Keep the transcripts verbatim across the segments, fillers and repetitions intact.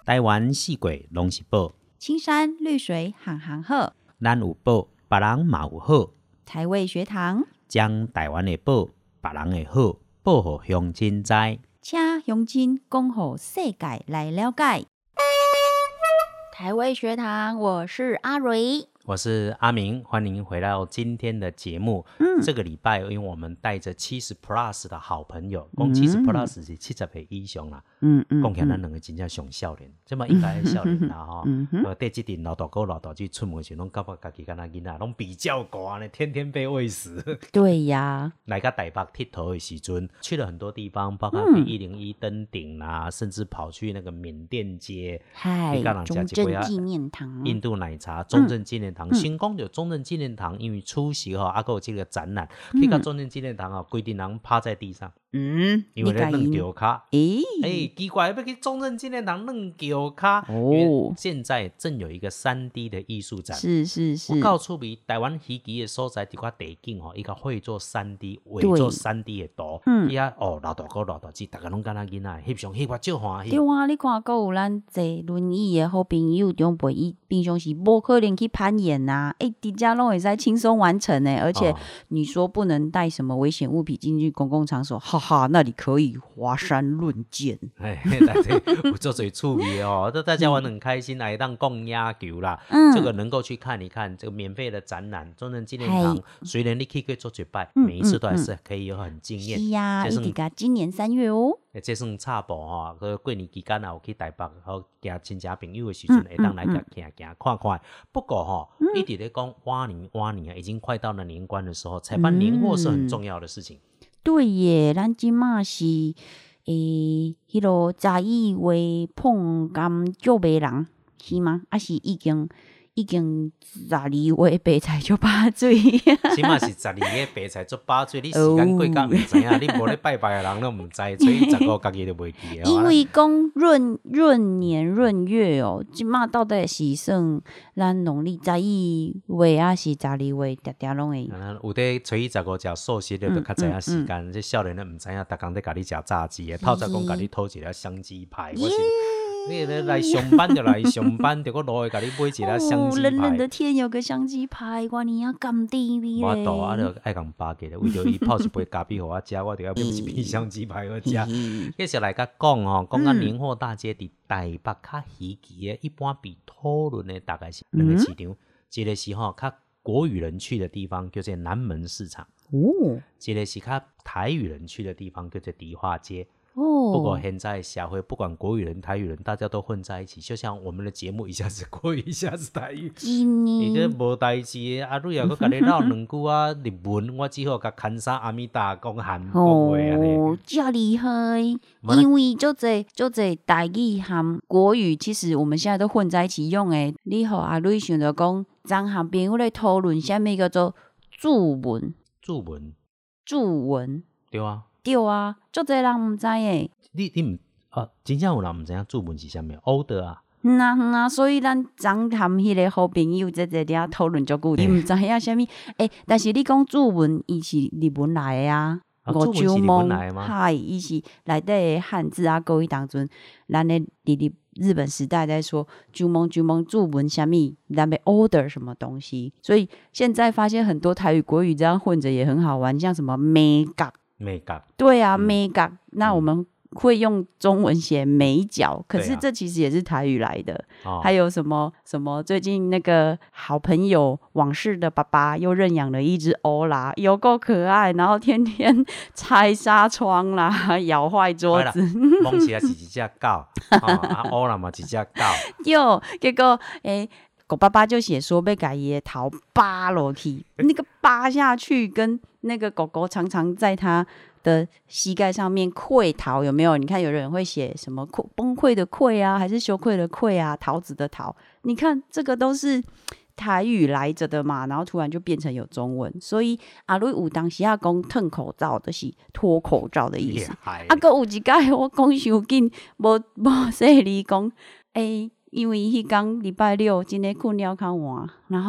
台湾四季拢是宝， 青山绿水行行好， 咱有宝，别人嘛有好。 台味学堂将台湾的宝，别人的好，报互乡亲知。 请乡亲讲互世界来了解。台味学堂，我是阿蕊， 我是阿明，欢迎回到今天的节目。嗯，这个礼拜因为我们带着七十 plus 的好朋友，讲七十 plus 是七十岁以上啦。嗯嗯，讲起来咱两个真正上少年，这么应该少年啦吼。嗯哼，对这阵老大哥老大姐出门时，拢感觉家己敢若囡仔，拢比较高呢，天天被喂食。 对呀， 来到台北佚佗的时阵，去了很多地方，包括去一零一登顶啦、啊嗯，甚至跑去那个缅甸街， 嗨，中正纪念堂、 印度奶茶、中正纪念堂。先讲到中正纪念堂，因为出席吼，还有这个展览，去到中正纪念堂啊，规定人趴在地上。嗯，因为咧软脚卡，诶、欸欸，奇怪，要去中正纪念堂软脚卡。哦，因为现在正有一个三 D 的艺术展， 是是是。 我告诉你，台湾稀奇的所在，这块地景吼，伊个会做三 D， 会做三 D 的图。嗯，伊啊，哦，老大哥老大姐，大家拢敢若囡仔，翕相翕我少欢喜。 对啊，你看，还有咱坐轮椅的好朋友，中陪伊平常时无可能去攀岩呐、啊，哎、欸，底下拢会使轻松完成呢。而且、哦、你说不能带什么危险物品进去公共场所，哈哈，那里可以华山论剑。哎， 有做最趣味哦，这大家玩得很开心，来当讲野球啦。嗯，这个能够去看一看这个免费的展览，中正纪念堂。虽然你去过做一摆，嗯、每一次都还是可以有很惊艳。 是呀、啊，一直今年三月哦。 这算差步吼，佮过年期间啊，有去台北好行亲戚朋友的时阵，会当来甲行行看看。不过吼，嗯、一直咧讲挖年挖年啊，已经快到了年关的时候，采办年货是很重要的事情。 嗯、对耶，咱即马是诶，迄落十一月碰柑就卖人是吗？还是已经？已经十二月白菜就把水， 起码是十二月白菜就把水。你时间过甲唔知影，你无咧拜拜的人都唔知，所以十五家己都袂记。 因为讲闰闰年闰月哦，即马到底是算咱农历十一月还是十二月，定定拢会。 有得初一十五食素食的，就较知影时间。即少年的唔知影，逐工在甲你食炸鸡的，透早讲甲你偷一个香鸡排，我是。你来上班就来上班，就搁落去甲你买一个香鸡排。 冷冷的天有个香鸡排，我你要甘地味咧。我倒啊，就爱共巴结咧，为着伊泡一杯咖啡互我食，我就要买一片香鸡排好食。继续来甲讲吼，讲到年货大街伫台北较稀奇的，一般比讨论的大概是两个市场，嗯、一个是吼较国语人去的地方，叫做南门市场。哦，一个是较台语人去的地方，叫做迪化街。哦，不过现在社会不管国语人、台语人，大家都混在一起，就像我们的节目，一下子国语，一下子台语。你这无代志的，阿瑞也搁甲你唠两句啊日文，我只好甲牵啥阿米达讲韩国话安尼。 哦，真厉害！因为就这就这台语和国语，其实我们现在都混在一起用诶。你和阿瑞想着讲，咱和朋友咧讨论什么叫做注文？ 注文？ 注文？ 对啊。 对啊，足侪人唔知诶。 你你唔啊，真正有人唔知影注文是啥物 order 啊？ 嗯啊嗯啊，所以咱昨含迄个好朋友在在遐讨论足久，伊唔知影啥物诶。但是你讲注文，伊是日文来诶啊。 五九梦， 嗨，伊是内底诶汉字啊，各位当阵，咱咧伫日本时代在说注文注文注文啥物，咱要 order 什么东西。所以现在发现很多台语国语这样混着也很好玩，像什么美角。 美角， 对啊，美角、嗯。那我们会用中文写美角、嗯，可是这其实也是台语来的。啊、还有什么什么？最近那个好朋友往事的爸爸又认养了一只欧啦，有够可爱，然后天天拆纱窗啦，咬坏桌子。 蒙起来是一只狗，啊欧啦嘛一只狗。 哟，结果诶。狗爸爸就写说被改爷头扒落去，那个扒下去跟那个狗狗常常在他的膝盖上面跪桃，有没有？你看有人会写什么崩溃的溃啊，还是羞愧的愧啊，桃子的桃，你看这个都是台语来着的嘛，然后突然就变成有中文，所以阿瑞有当时啊讲褪口罩就是脱口罩的意思。啊，搁有一届我讲伤紧，无无说你讲诶。因为迄天礼拜六真的困了较晚，然后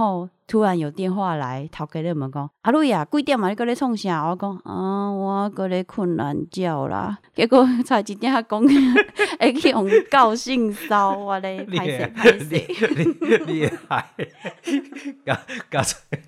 突然有电话来，头家咧问讲：阿瑞啊，几点啊？你搁咧创啥？我讲啊，我搁咧困懒觉啦。结果才一点讲，会去用告性骚我咧，拍谁拍谁， 厉害，搞搞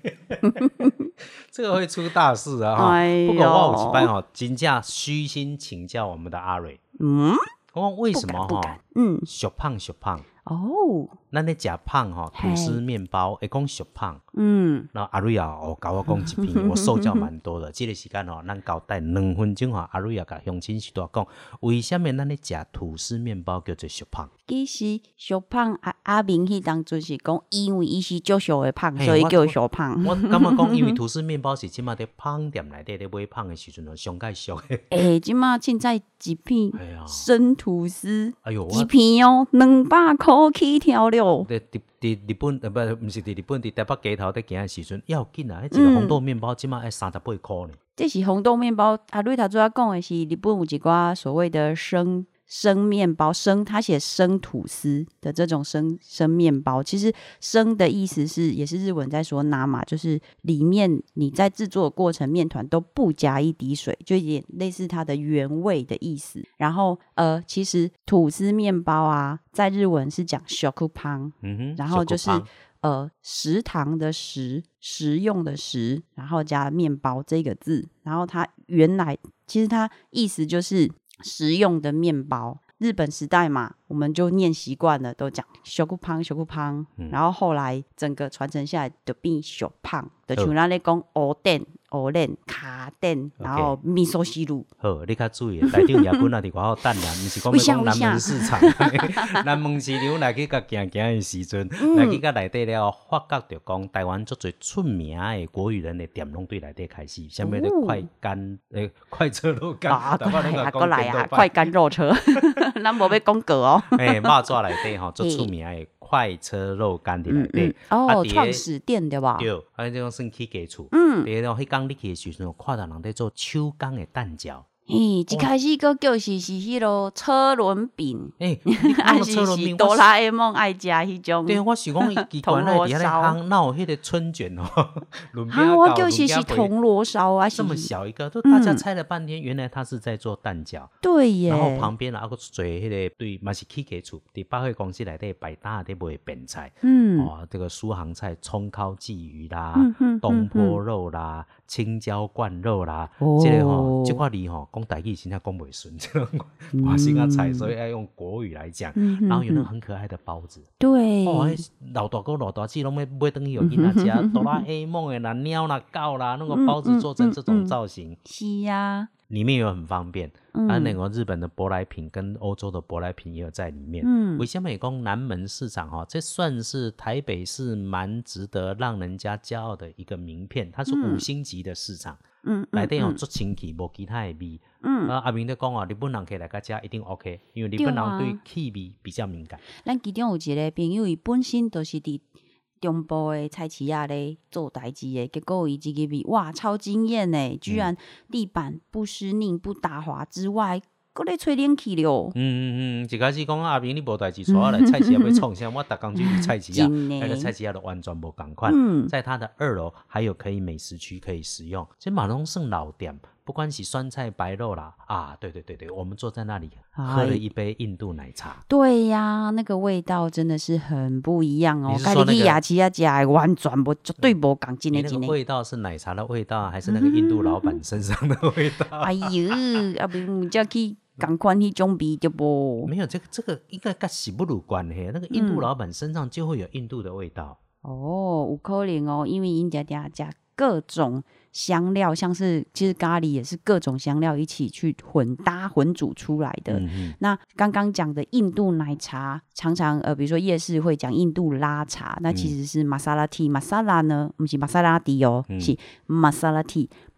这个会出大事啊！哈、哎，不过我有一班哦，真正虚心请教我们的阿瑞。嗯，我讲为什么哈？嗯，小胖小胖。哦，咱咧食胖吼，吐司面包会讲俗胖，嗯，然后阿瑞啊，哦，教我讲一篇，我受教蛮多的。这个时间吼，咱交代两分钟吼，阿瑞啊，甲乡亲时代讲，为什么咱咧食吐司面包叫做俗胖？ 其实俗胖阿阿明迄当阵是讲，因为伊是足俗的胖，所以叫俗胖。 我感觉讲，因为吐司面包是即马伫胖店内底咧买胖的时阵，上介俗的。 诶，即马凊彩一片生吐司，哎呦，一片哦，两百块。起跳了。 伫伫日本呃不，毋是伫日本，伫台北街頭咧行的時陣，要緊啊！迄一個紅豆麵包即馬要三十八塊呢。 這是紅豆麵包，阿瑞頭主要講的是日本有一寡所謂的生生麵包，生他寫生吐司的這種生生麵包，其實生的意思是也是日文在說拿嘛，就是裡面你在製作的過程麵團都不加一滴水，就有點類似它的原味的意思。然後呃，其實吐司麵包啊，在日文是講食パン，嗯哼，然後就是呃食堂的食，食用的食，然後加麵包這個字，然後它原來其實它意思就是食用的面包，日本时代嘛，我们就念习惯了，都讲小骨胖小骨胖，然后后来整个传承下来就变小胖，就像咱咧讲蚵蛋、蚵卵、卡蛋，然后味噌汁卤。 好，你较注意，台中夜本啊，伫外口等人，毋是讲要讲南门市场，南门市场来去甲行行的时阵，来去甲内底了，发觉着讲台湾足侪出名的国语人的店拢对内底开始，啥物咧快干诶快车肉干， 啊，过来啊，过来啊，快干肉车，咱无要广告哦。 诶，肉纸内底吼，足出名的快车肉干伫内底。 哦，创始店对吧？ 对，啊，这种算起家厝。嗯，第二迄工你去的时阵，看到人在做手工的蛋饺。 嘿，一开始个就是是迄落车轮饼， 哎，还是是哆啦 A 梦爱食迄种。 对，我想讲奇怪，那底下咧烘，哪有迄个春卷哦？ 啊，我就是是铜锣烧啊， 这么小一个，都大家猜了半天，原来他是在做蛋饺。 对耶。 然后旁边啊，还做迄个对，嘛是起家厝，伫百货公司内底摆摊伫卖便菜。嗯。哦，这个苏杭菜、葱烤鲫鱼啦，东坡肉啦，青椒灌肉啦，这个吼，这块梨吼。讲台语现在讲袂顺，这种华兴啊菜，所以要用国语来讲。嗯、然后有那个很可爱的包子， 对， 哦，老大哥老大姐拢要买回去有囡仔吃，哆啦 A 梦的啦、鸟啦、狗啦，那个包子做成这种造型， 是呀、嗯嗯嗯， 里面又很方便。啊，那个日本的舶来品跟欧洲的舶来品也有在里面。嗯，为什么讲南门市场哈？这算是台北市蛮值得让人家骄傲的一个名片，它是五星级的市场。嗯，内底有足清气，无其他的味。嗯，啊，阿明在讲哦，日本人可以来个家一定 OK， 因为日本人对气味比较敏感。 咱其中有一个朋友，伊本身都是伫中部的菜市仔咧做代志的，结果伊这个味哇超惊艳诶！居然地板不湿腻不打滑之外，搁咧吹冷气了。 嗯嗯嗯，一开始讲阿明你无代志，带我来菜市仔要创啥？我逐工去去菜市仔，那个菜市仔都完全无共款。嗯，在它的二楼还有可以美食区可以使用，这马龙算老店。不管是酸菜白肉啦，啊，对对对对，我们坐在那里喝了一杯印度奶茶。 对呀、啊，那个味道真的是很不一样哦。咖喱牙齿啊，加完全不绝对不讲真的真的。 那个味道是奶茶的味道，还是那个印度老板身上的味道？ 哎呦，啊不，叫去赶快那种味就不。 没有这个这个应该跟洗不乳关系，那个印度老板身上就会有印度的味道。 嗯、哦，有可能哦，因为因家家加各种。香料像是其实咖喱也是各种香料一起去混搭混煮出来的。嗯、那刚刚讲的印度奶茶，常常呃比如说夜市会讲印度拉茶，那其实是玛莎拉蒂，玛莎拉呢不是玛莎拉蒂哦，嗯、是玛莎拉蒂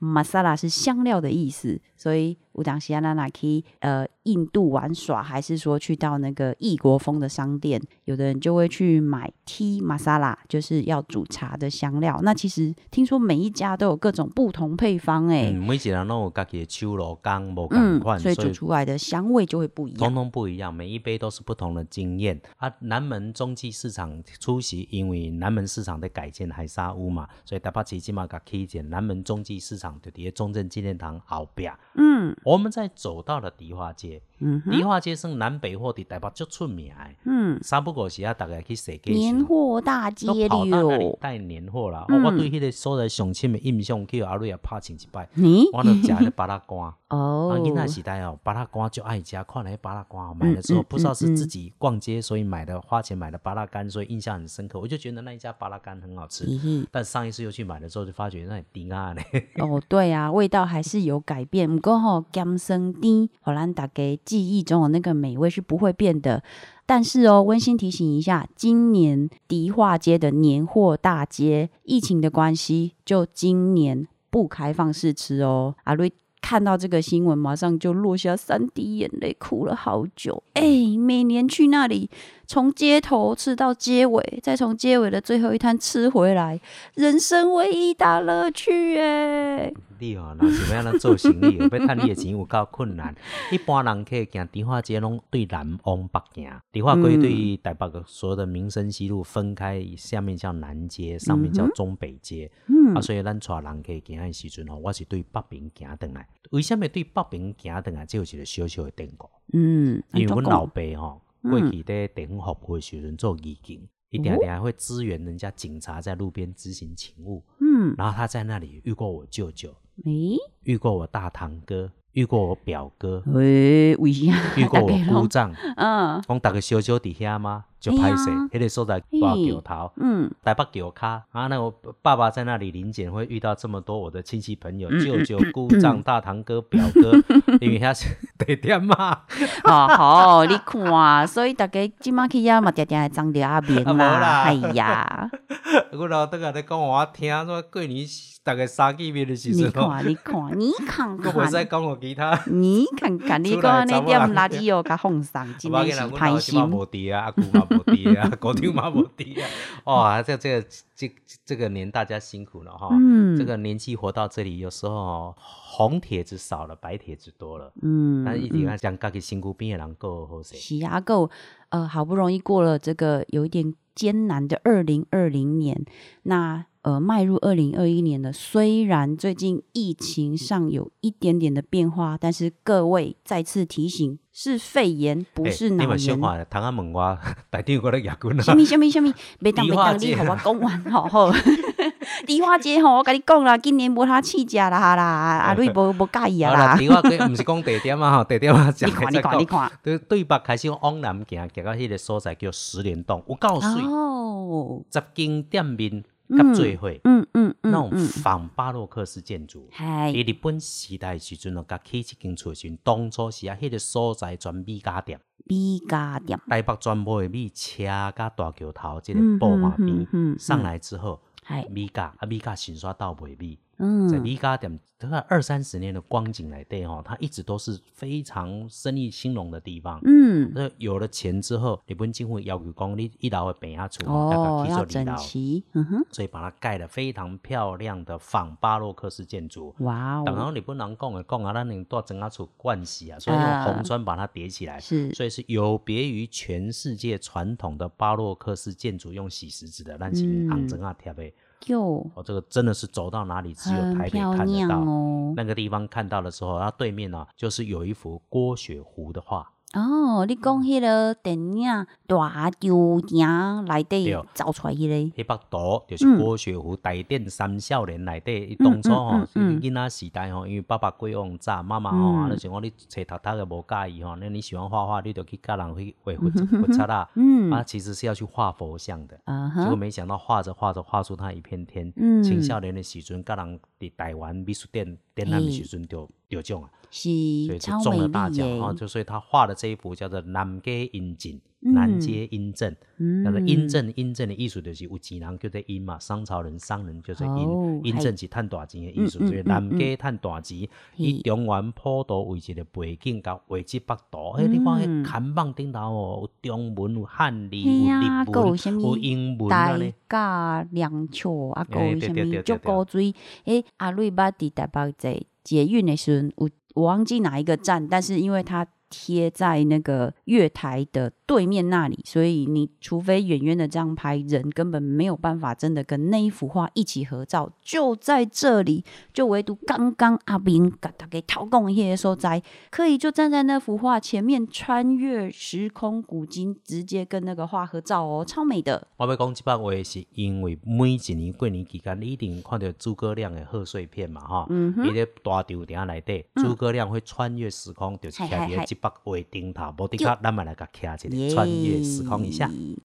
masala 是香料的意思，所以有当时啊，咱可以呃印度玩耍，还是说去到那个异国风的商店，有的人就会去买 tea masala， 就是要煮茶的香料。那其实听说每一家都有各种不同配方哎、欸嗯，每一人都有自己的手路工不同款、 嗯，所以煮出来的香味就会不一样， 通通不一样，每一杯都是不同的经验啊。南门中继市场出席，因为南门市场在改建海沙屋嘛，所以台北市现在给起建南门中继市场就在中正纪念堂后边。嗯，我们在走到了迪化街，嗯，迪化街算南北货在台北最出名的，嗯，三不五时啊，大家去踅街年货大街都跑到那里了， 带年货啦、嗯哦。我对迄个所在上深的印象，去阿瑞也拍前一摆， 嗯、 我就吃那巴拉干。 哦， 啊，囡仔时代哦，巴拉干就爱吃，看来巴拉干哦，买了之后、嗯、不知道是自己逛街所以买的，花钱买的巴拉干，所以印象很深刻。我就觉得那一家巴拉干很好吃，嗯、但上一次又去买的时候，就发觉那里甜啊呢。 哦，对啊，味道还是有改变。不过吼，咸酸甜，互咱大家记忆中的那个美味是不会变的。但是哦，温馨提醒一下，今年迪化街的年货大街，疫情的关系，就今年不开放试吃哦。阿瑞看到这个新闻，马上就落下三滴眼泪，哭了好久。哎，每年去那里，从街头吃到街尾，再从街尾的最后一摊吃回来，人生唯一大乐趣耶！ 你哦，若是要安怎做生意，要趁你的钱有够困难。一般人去行迪化街，拢对南往北行。迪化街对台北的所有的民生西路分开，下面叫南街，上面叫中北街。嗯、啊，所以咱带人去行的时阵吼，我是对北边行回来。为什么对北边行回来？这有一个小小的典故。嗯，因为阮老爸吼，过去在地方服务的时阵做义警。一定定还会支援人家警察在路边执行勤务，嗯，然后他在那里遇过我舅舅，诶，遇过我大堂哥，遇过我表哥， 诶，为啥？ 遇过我姑丈，嗯，讲大家小小伫遐吗？就拍摄，迄、欸、个所在大桥头，嗯，台北桥卡啊，那我爸爸在那里临检会遇到这么多我的亲戚朋友，舅舅、姑丈、大堂哥、表哥，因为遐是地点嘛。 哦，好，你看，所以大家今麦去遐嘛，定定会长着阿面啦，哎呀， 我老邓啊在讲我听，说过年大概三见面的时阵， 你看，你看，你看看， 我袂使讲我其他， 你看看，你讲那点垃圾哦，甲放上，真的是歹心。 阿无伫啊，阿姑嘛无伫啊，姑丈嘛无伫啊，哇，这这个这这个年大家辛苦了哈，嗯，这个年纪活到这里，有时候红帖子少了，白帖子多了，嗯，但是一直讲讲家己身躯边的人够好势， 是啊，够，呃，好不容易过了这个有一点艰难的二零二零年，那。呃，迈入二零二一年了，虽然最近疫情上有一点点的变化，但是各位再次提醒，是肺炎，不是脑炎。 欸、你小看，通啊问我，台长我咧牙根啊。 什么什么什么？别当别当，你和我讲完好好。迪化街吼，我跟你讲啦，今年无他起价啦啦，阿瑞无无介意啊啦。 迪化街不是讲地点啊吼，地点啊讲。 你看你看你看， 对对北开始往南行，行到迄个所在叫十连洞，有够水。哦。十间店面。甲做伙，嗯嗯嗯，那种仿巴洛克式建筑，喺日本时代时阵哦，甲起一间厝时，当初是啊，迄个所在专米家店， 米家店， 台北专卖米车甲大桥头，即个布马边、嗯、上来之后，系米家啊，米家新刷到卖米。嗯，在米家店，大概二三十年的光景来对哈，它一直都是非常生意兴隆的地方。嗯，那有了钱之后，日本政府要求讲，你一楼的平下厝， 哦，要整齐， 嗯哼，所以把它盖了非常漂亮的仿巴洛克式建筑。哇哦！当然日本人讲的讲啊，咱能多整下厝惯系啊，所以用红砖把它叠起来，是，所以是有别于全世界传统的巴洛克式建筑用洗石子的，咱是红砖啊贴的。哦，这个真的是走到哪里只有台北看得到、哦、那个地方看到的时候，它对面呢、啊、就是有一幅郭雪湖的画。 哦，你讲迄个电影《大桥行》内底走出来迄个， 迄幅图就是郭雪湖台电三少年内底，伊、嗯、当初吼、哦，囡仔时代吼，因为爸爸过往早，妈妈吼，啊，就想讲你册读读的无介意吼，那你喜欢画画，你就去教人去画佛佛刹啦。嗯，啊，其实是要去画佛像的，啊、结果没想到画着画着画出他一片天。嗯，青少年的时阵，教人伫台湾美术展展览的时阵就就奖啊。 是所以就中了大奖哈、哦。就所以他画的这一幅叫做《南街阴镇》。南街阴镇，叫做阴镇。阴镇的意思就是有钱人叫做阴嘛，商朝人、商人叫做阴。阴镇是赚大钱的意思，所以南街赚大钱。以中原普渡为一个背景，甲画这幅图。诶，你看迄看板顶头哦，有中文、有汉字、有日文、有英文啊咧。 大甲梁桥啊，还有啥物足古锥？诶，阿瑞捌伫台北坐捷运的时阵，有我忘记哪一个站，但是因为它贴在那个月台的对面那里，所以你除非远远的这样拍，人根本没有办法真的跟那一幅画一起合照。就在这里，就唯独刚刚阿明给大家讨讲的那个所在，可以就站在那幅画前面，穿越时空古今，直接跟那个画合照哦，超美的。 我要讲这幅画是因为每一年过年期间，你一定看到诸葛亮的贺岁片嘛，哈、嗯，伊咧大场顶内底，诸葛亮会穿越时空，就是徛伫这幅画顶头，无的确，咱们来甲徛一下，穿越时空一下。